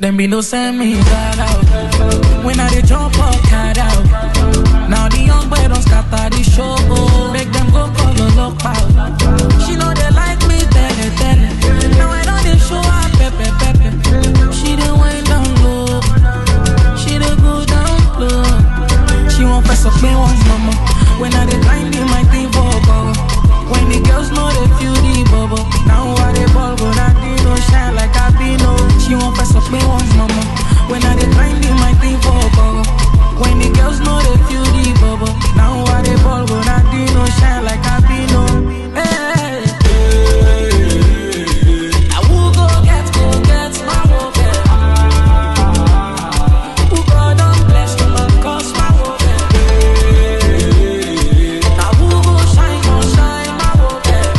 Them be no send me that out. When I dey jump up, cat out. Now the young boy don't scatter the show. Make them go call a lock out. She know they like me, tell it. Now I don't dey show her pepe. She dey wind down low. She dey go down low. She won't press up me once, mama. When I dey grind in my thing for go. When the girls know they feel the bubble. Now I dey ball, but I no shine like I be no. She won't press up me once, mama. When I dey grind in my thing for go. When the girls know they feel the bubble. Now I dey ball, but I no shine like I be no. Hey. I will go get my woman. Who God don't bless them and cause my woman. I will go shine my woman.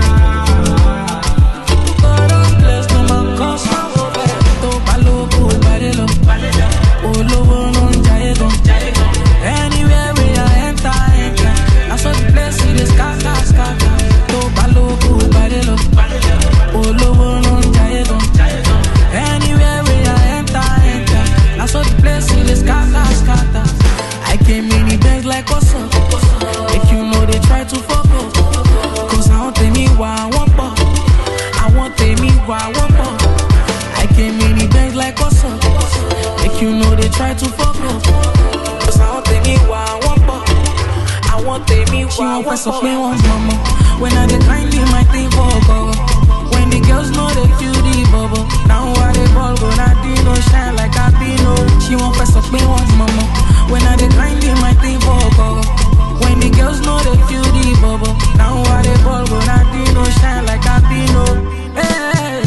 Who God don't bless them and cause my woman. To palo, barelo, olowo no jaego. Anywhere we enter. I saw the place in the scatter. To palo, barelo, olowo no jaego. Anywhere we enter. I saw the place in the scatter. I came in the bank like what's up. If you know they try to fuck up. Cause I want me why I want pop. I want me why I want pop. I came in the bank like what's up. If you know they try to fuck up. Cause I want me why I want pop. I want me why I want pop. Me once, mama. When I dey grind in my thing for go. When the girls know they feel the bubble. Now I dey ball, but I no shine like I be no. She won't press up me once, mama. When I dey grind in my thing for go. When the girls know they feel the bubble. Now I dey ball, but I no shine like I be no. Hey.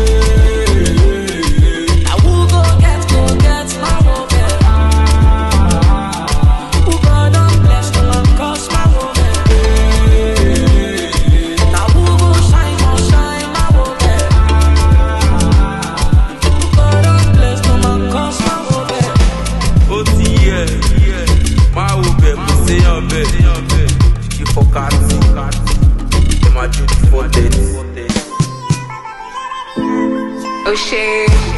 I will go get my woman. Who God don't bless them and cause my woman. I will go shine my woman. Who God don't bless them and cause my woman. OTL, my woman, say your bed. You for cards, my duty for dead. Oh shit.